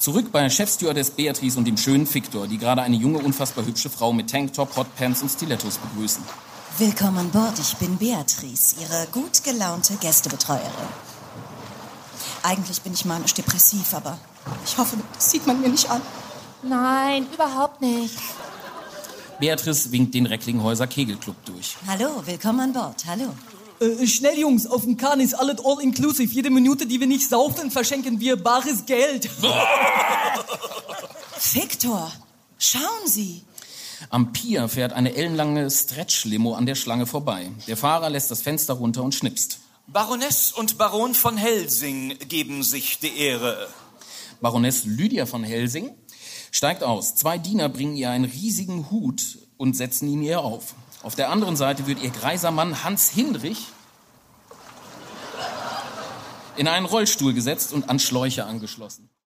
Zurück bei Chefstewardess Beatrice und dem schönen Victor, die gerade eine junge, unfassbar hübsche Frau mit Tanktop, Hotpants und Stilettos begrüßen. Willkommen an Bord, ich bin Beatrice, Ihre gut gelaunte Gästebetreuerin. Eigentlich bin ich manisch-depressiv, aber ich hoffe, das sieht man mir nicht an. Nein, überhaupt nicht. Beatrice winkt den Recklinghäuser Kegelclub durch. Hallo, willkommen an Bord, hallo. Schnell, Jungs, auf dem Kahn ist alles all-inclusive. Jede Minute, die wir nicht saufen, verschenken wir bares Geld. Victor, schauen Sie. Am Pier fährt eine ellenlange Stretch-Limo an der Schlange vorbei. Der Fahrer lässt das Fenster runter und schnipst. Baroness und Baron von Helsing geben sich die Ehre. Baroness Lydia von Helsing steigt aus. 2 Diener bringen ihr einen riesigen Hut und setzen ihn ihr auf. Auf der anderen Seite wird ihr greiser Mann Hans Hindrich in einen Rollstuhl gesetzt und an Schläuche angeschlossen.